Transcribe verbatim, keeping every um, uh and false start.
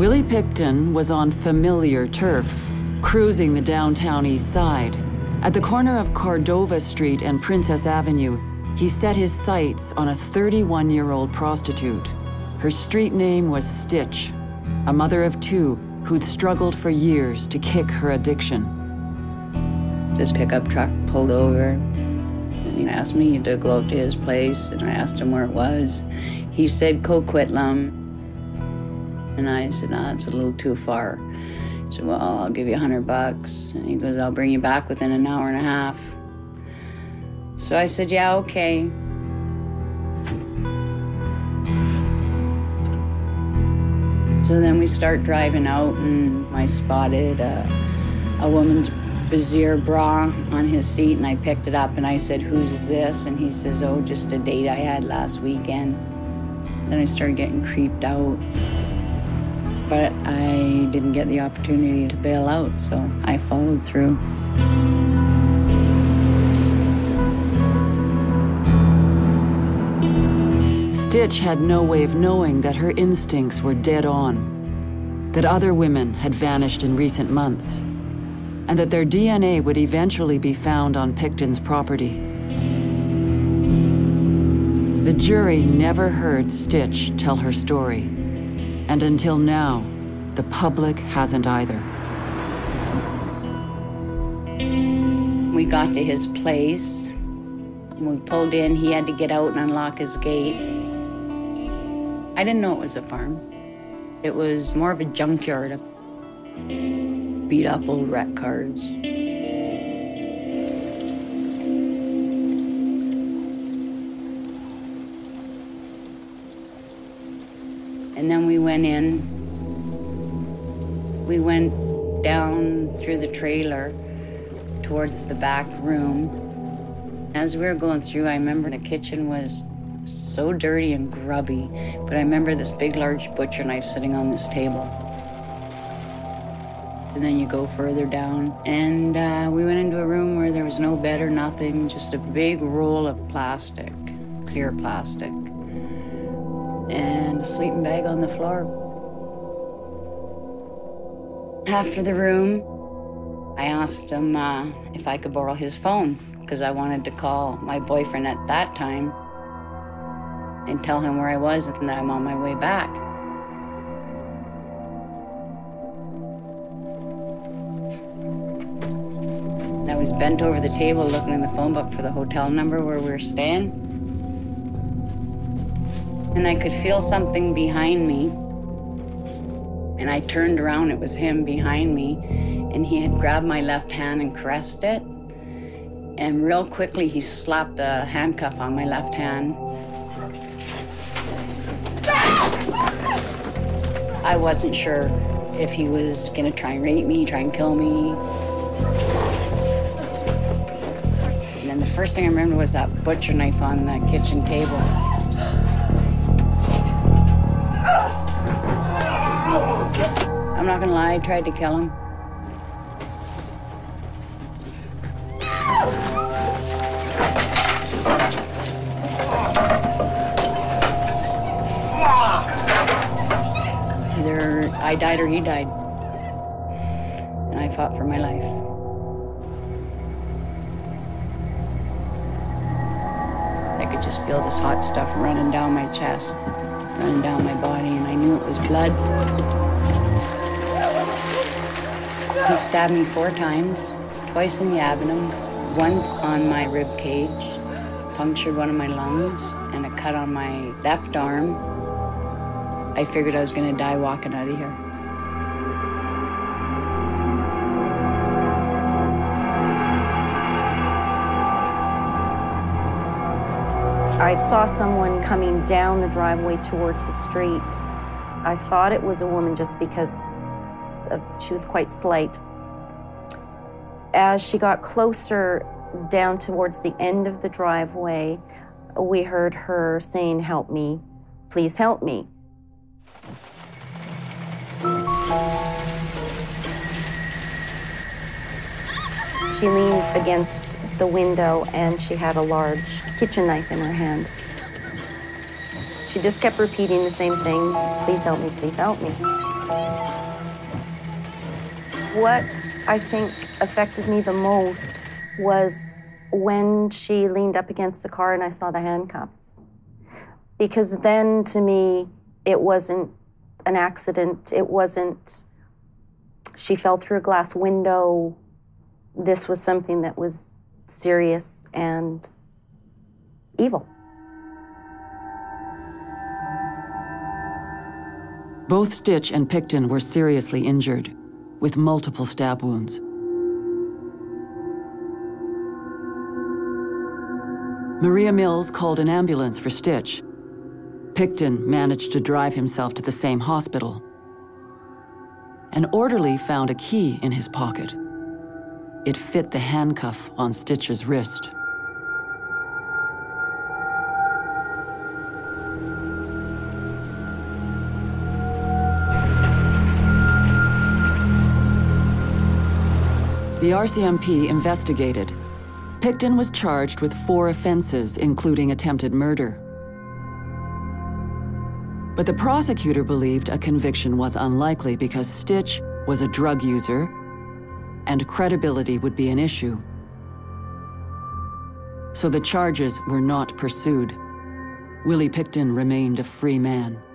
Willie Pickton was on familiar turf, cruising the downtown east side. At the corner of Cordova Street and Princess Avenue, he set his sights on a thirty-one-year-old prostitute. Her street name was Stitch, a mother of two who'd struggled for years to kick her addiction. This pickup truck pulled over, and he asked me to go out to his place, and I asked him where it was. He said Coquitlam, and I said, no, it's a little too far. He said, well, I'll give you a hundred bucks. And he goes, I'll bring you back within an hour and a half. So I said, yeah, okay. So then we start driving out, and I spotted a, a woman's brassiere bra on his seat, and I picked it up, and I said, whose this? And he says, oh, just a date I had last weekend. Then I started getting creeped out. But I didn't get the opportunity to bail out, so I followed through. Stitch had no way of knowing that her instincts were dead on, that other women had vanished in recent months, and that their D N A would eventually be found on Pickton's property. The jury never heard Stitch tell her story, and until now, the public hasn't either. We got to his place. When we pulled in, he had to get out and unlock his gate. I didn't know it was a farm. It was more of a junkyard of beat up old wreck cars. And then we went in. We went down through the trailer towards the back room. As we were going through, I remember the kitchen was so dirty and grubby, but I remember this big, large butcher knife sitting on this table. And then you go further down, and uh, we went into a room where there was no bed or nothing, just a big roll of plastic, clear plastic, and a sleeping bag on the floor. After the room, I asked him uh, if I could borrow his phone, because I wanted to call my boyfriend at that time and tell him where I was and that I'm on my way back. And I was bent over the table looking in the phone book for the hotel number where we were staying. And I could feel something behind me. And I turned around, it was him behind me, and he had grabbed my left hand and caressed it. And real quickly, he slapped a handcuff on my left hand. I wasn't sure if he was gonna try and rape me, try and kill me. And then the first thing I remember was that butcher knife on the kitchen table. I'm not gonna lie, I tried to kill him. Either I died or he died. And I fought for my life. I could just feel this hot stuff running down my chest, running down my body, and I knew it was blood. He stabbed me four times, twice in the abdomen, once on my rib cage, punctured one of my lungs, and a cut on my left arm. I figured I was gonna die walking out of here. I saw someone coming down the driveway towards the street. I thought it was a woman just because of, she was quite slight. As she got closer down towards the end of the driveway, we heard her saying, "Help me, please help me." She leaned against the window and she had a large kitchen knife in her hand. She just kept repeating the same thing, "Please help me, please help me." What I think affected me the most was when she leaned up against the car and I saw the handcuffs. Because then, to me, it wasn't an accident. It wasn't, she fell through a glass window. This was something that was serious and evil. Both Stitch and Pickton were seriously injured, with multiple stab wounds. Maria Mills called an ambulance for Stitch. Pickton managed to drive himself to the same hospital. An orderly found a key in his pocket. It fit the handcuff on Stitch's wrist. The R C M P investigated. Pickton was charged with four offenses, including attempted murder. But the prosecutor believed a conviction was unlikely because Stitch was a drug user and credibility would be an issue. So the charges were not pursued. Willie Pickton remained a free man.